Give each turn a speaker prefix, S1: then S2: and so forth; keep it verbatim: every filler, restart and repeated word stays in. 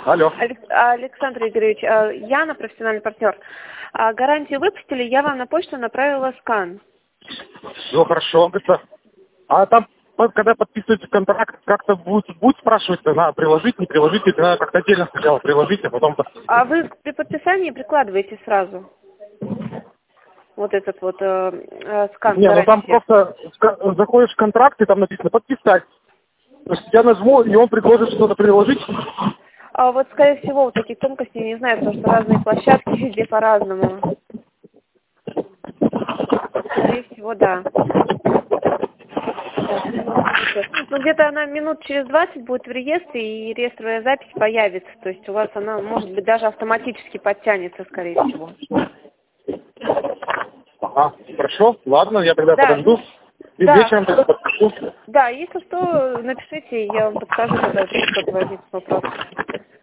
S1: Алло.
S2: Алекс- Александр Игоревич, э, Яна, профессиональный партнер. А, Гарантию выпустили, я вам на почту направила скан.
S1: Все хорошо. Это- А там, вот когда подписываете контракт, как-то будет, будет спрашивать, надо приложить, не приложить, или надо как-то отдельно сначала приложить, а потом...
S2: А вы при подписании прикладываете сразу вот этот вот э, э, скан
S1: Не, ну там
S2: гарантии?
S1: просто ска- заходишь в контракт, и там написано «подписать». То есть я нажму, и он предложит что-то приложить.
S2: А вот, скорее всего, вот таких тонкостей не знаю, потому что разные площадки везде по-разному. Скорее всего, да. Так, минуточку. Ну, где-то она минут через двадцать будет в реестре, и реестровая запись появится. То есть у вас она, может быть, даже автоматически подтянется, скорее всего.
S1: Ага, хорошо, ладно, я тогда
S2: Да,
S1: подожду. И
S2: да,
S1: вечером тогда подпишу.
S2: да, если что, напишите, я вам подскажу, тогда вдруг что-то возникнет вопрос.